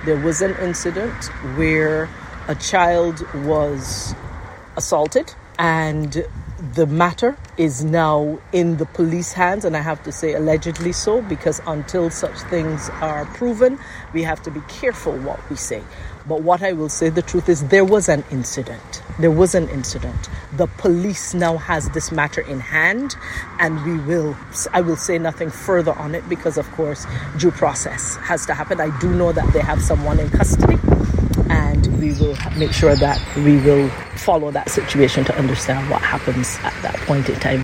There was an incident where a child was assaulted, and the matter is now in the police hands, and I have to say allegedly so, because until such things are proven, we have to be careful what we say. But what I will say, the truth is, there was an incident. The police now has this matter in hand, and I will say nothing further on it because, of course, due process has to happen. I do know that they have someone in custody, and we will make sure that we will follow that situation to understand what happens at that point in time.